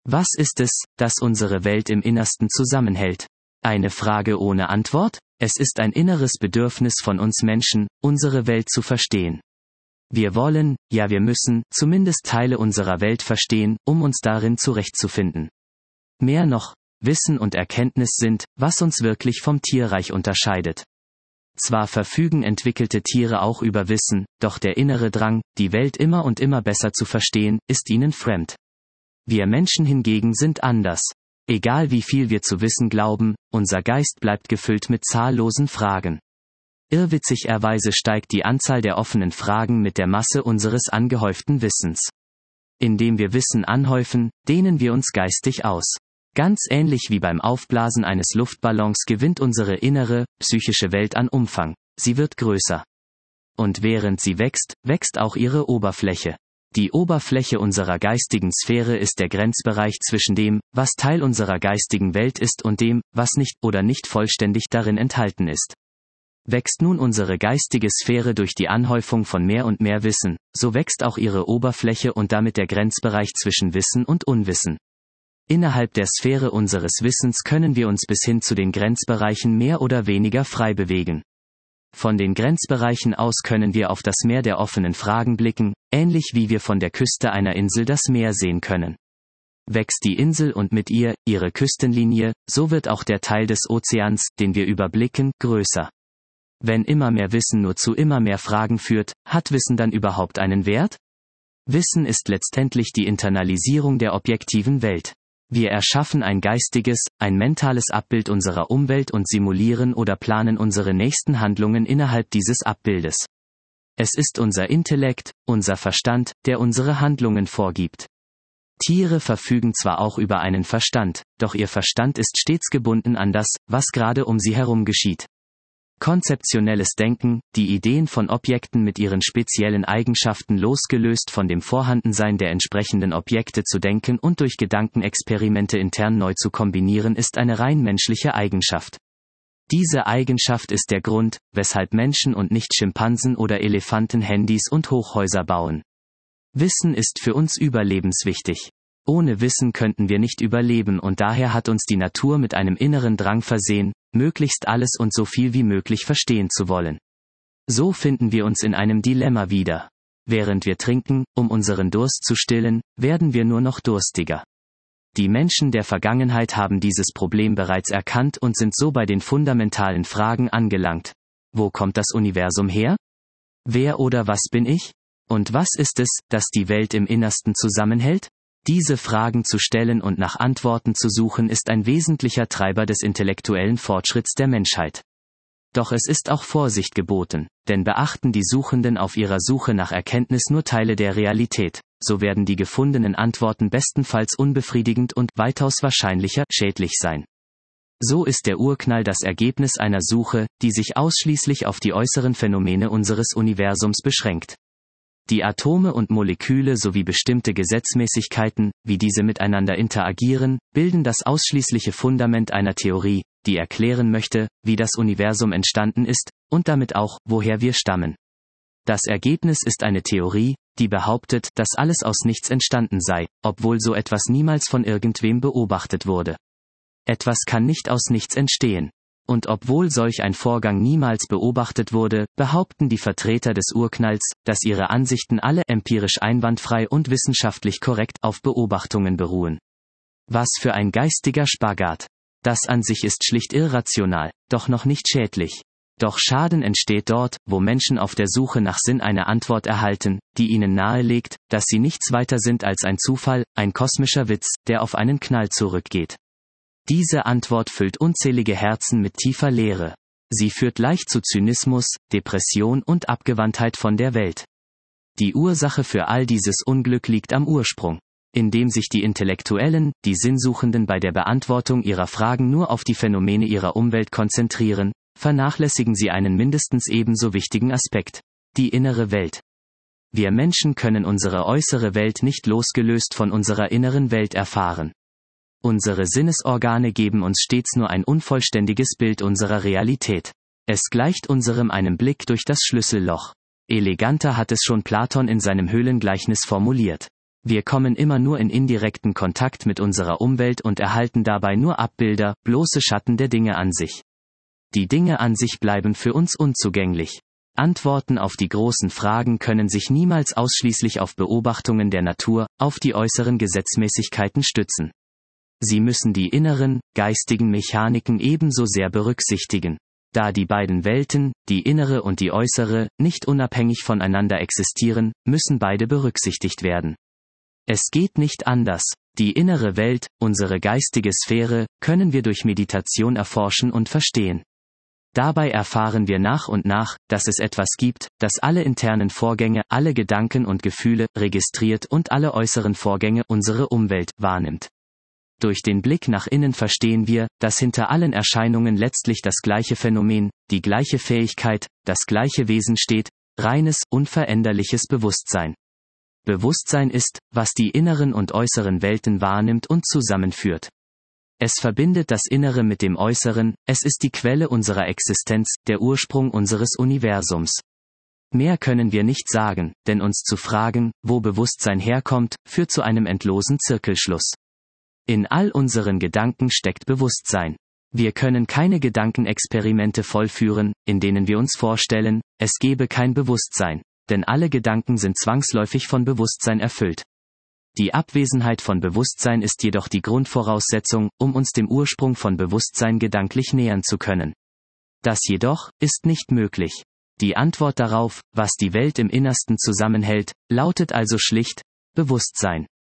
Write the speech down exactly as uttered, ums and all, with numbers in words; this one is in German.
Was ist es, das unsere Welt im Innersten zusammenhält? Eine Frage ohne Antwort? Es ist ein inneres Bedürfnis von uns Menschen, unsere Welt zu verstehen. Wir wollen, ja wir müssen, zumindest Teile unserer Welt verstehen, um uns darin zurechtzufinden. Mehr noch, Wissen und Erkenntnis sind, was uns wirklich vom Tierreich unterscheidet. Zwar verfügen entwickelte Tiere auch über Wissen, doch der innere Drang, die Welt immer und immer besser zu verstehen, ist ihnen fremd. Wir Menschen hingegen sind anders. Egal wie viel wir zu wissen glauben, unser Geist bleibt gefüllt mit zahllosen Fragen. Irrwitzigerweise steigt die Anzahl der offenen Fragen mit der Masse unseres angehäuften Wissens. Indem wir Wissen anhäufen, dehnen wir uns geistig aus. Ganz ähnlich wie beim Aufblasen eines Luftballons gewinnt unsere innere, psychische Welt an Umfang. Sie wird größer. Und während sie wächst, wächst auch ihre Oberfläche. Die Oberfläche unserer geistigen Sphäre ist der Grenzbereich zwischen dem, was Teil unserer geistigen Welt ist und dem, was nicht oder nicht vollständig darin enthalten ist. Wächst nun unsere geistige Sphäre durch die Anhäufung von mehr und mehr Wissen, so wächst auch ihre Oberfläche und damit der Grenzbereich zwischen Wissen und Unwissen. Innerhalb der Sphäre unseres Wissens können wir uns bis hin zu den Grenzbereichen mehr oder weniger frei bewegen. Von den Grenzbereichen aus können wir auf das Meer der offenen Fragen blicken, ähnlich wie wir von der Küste einer Insel das Meer sehen können. Wächst die Insel und mit ihr, ihre Küstenlinie, so wird auch der Teil des Ozeans, den wir überblicken, größer. Wenn immer mehr Wissen nur zu immer mehr Fragen führt, hat Wissen dann überhaupt einen Wert? Wissen ist letztendlich die Internalisierung der objektiven Welt. Wir erschaffen ein geistiges, ein mentales Abbild unserer Umwelt und simulieren oder planen unsere nächsten Handlungen innerhalb dieses Abbildes. Es ist unser Intellekt, unser Verstand, der unsere Handlungen vorgibt. Tiere verfügen zwar auch über einen Verstand, doch ihr Verstand ist stets gebunden an das, was gerade um sie herum geschieht. Konzeptionelles Denken, die Ideen von Objekten mit ihren speziellen Eigenschaften losgelöst von dem Vorhandensein der entsprechenden Objekte zu denken und durch Gedankenexperimente intern neu zu kombinieren, ist eine rein menschliche Eigenschaft. Diese Eigenschaft ist der Grund, weshalb Menschen und nicht Schimpansen oder Elefanten Handys und Hochhäuser bauen. Wissen ist für uns überlebenswichtig. Ohne Wissen könnten wir nicht überleben und daher hat uns die Natur mit einem inneren Drang versehen, möglichst alles und so viel wie möglich verstehen zu wollen. So finden wir uns in einem Dilemma wieder. Während wir trinken, um unseren Durst zu stillen, werden wir nur noch durstiger. Die Menschen der Vergangenheit haben dieses Problem bereits erkannt und sind so bei den fundamentalen Fragen angelangt. Wo kommt das Universum her? Wer oder was bin ich? Und was ist es, das die Welt im Innersten zusammenhält? Diese Fragen zu stellen und nach Antworten zu suchen ist ein wesentlicher Treiber des intellektuellen Fortschritts der Menschheit. Doch es ist auch Vorsicht geboten, denn beachten die Suchenden auf ihrer Suche nach Erkenntnis nur Teile der Realität, so werden die gefundenen Antworten bestenfalls unbefriedigend und, weitaus wahrscheinlicher, schädlich sein. So ist der Urknall das Ergebnis einer Suche, die sich ausschließlich auf die äußeren Phänomene unseres Universums beschränkt. Die Atome und Moleküle sowie bestimmte Gesetzmäßigkeiten, wie diese miteinander interagieren, bilden das ausschließliche Fundament einer Theorie, die erklären möchte, wie das Universum entstanden ist, und damit auch, woher wir stammen. Das Ergebnis ist eine Theorie, die behauptet, dass alles aus nichts entstanden sei, obwohl so etwas niemals von irgendwem beobachtet wurde. Etwas kann nicht aus nichts entstehen. Und obwohl solch ein Vorgang niemals beobachtet wurde, behaupten die Vertreter des Urknalls, dass ihre Ansichten alle empirisch einwandfrei und wissenschaftlich korrekt auf Beobachtungen beruhen. Was für ein geistiger Spagat. Das an sich ist schlicht irrational, doch noch nicht schädlich. Doch Schaden entsteht dort, wo Menschen auf der Suche nach Sinn eine Antwort erhalten, die ihnen nahelegt, dass sie nichts weiter sind als ein Zufall, ein kosmischer Witz, der auf einen Knall zurückgeht. Diese Antwort füllt unzählige Herzen mit tiefer Leere. Sie führt leicht zu Zynismus, Depression und Abgewandtheit von der Welt. Die Ursache für all dieses Unglück liegt am Ursprung. Indem sich die Intellektuellen, die Sinnsuchenden bei der Beantwortung ihrer Fragen nur auf die Phänomene ihrer Umwelt konzentrieren, vernachlässigen sie einen mindestens ebenso wichtigen Aspekt: die innere Welt. Wir Menschen können unsere äußere Welt nicht losgelöst von unserer inneren Welt erfahren. Unsere Sinnesorgane geben uns stets nur ein unvollständiges Bild unserer Realität. Es gleicht unserem einem Blick durch das Schlüsselloch. Eleganter hat es schon Platon in seinem Höhlengleichnis formuliert. Wir kommen immer nur in indirekten Kontakt mit unserer Umwelt und erhalten dabei nur Abbilder, bloße Schatten der Dinge an sich. Die Dinge an sich bleiben für uns unzugänglich. Antworten auf die großen Fragen können sich niemals ausschließlich auf Beobachtungen der Natur, auf die äußeren Gesetzmäßigkeiten stützen. Sie müssen die inneren, geistigen Mechaniken ebenso sehr berücksichtigen. Da die beiden Welten, die innere und die äußere, nicht unabhängig voneinander existieren, müssen beide berücksichtigt werden. Es geht nicht anders. Die innere Welt, unsere geistige Sphäre, können wir durch Meditation erforschen und verstehen. Dabei erfahren wir nach und nach, dass es etwas gibt, das alle internen Vorgänge, alle Gedanken und Gefühle registriert und alle äußeren Vorgänge, unsere Umwelt, wahrnimmt. Durch den Blick nach innen verstehen wir, dass hinter allen Erscheinungen letztlich das gleiche Phänomen, die gleiche Fähigkeit, das gleiche Wesen steht, reines, unveränderliches Bewusstsein. Bewusstsein ist, was die inneren und äußeren Welten wahrnimmt und zusammenführt. Es verbindet das Innere mit dem Äußeren, es ist die Quelle unserer Existenz, der Ursprung unseres Universums. Mehr können wir nicht sagen, denn uns zu fragen, wo Bewusstsein herkommt, führt zu einem endlosen Zirkelschluss. In all unseren Gedanken steckt Bewusstsein. Wir können keine Gedankenexperimente vollführen, in denen wir uns vorstellen, es gebe kein Bewusstsein, denn alle Gedanken sind zwangsläufig von Bewusstsein erfüllt. Die Abwesenheit von Bewusstsein ist jedoch die Grundvoraussetzung, um uns dem Ursprung von Bewusstsein gedanklich nähern zu können. Das jedoch ist nicht möglich. Die Antwort darauf, was die Welt im Innersten zusammenhält, lautet also schlicht: Bewusstsein.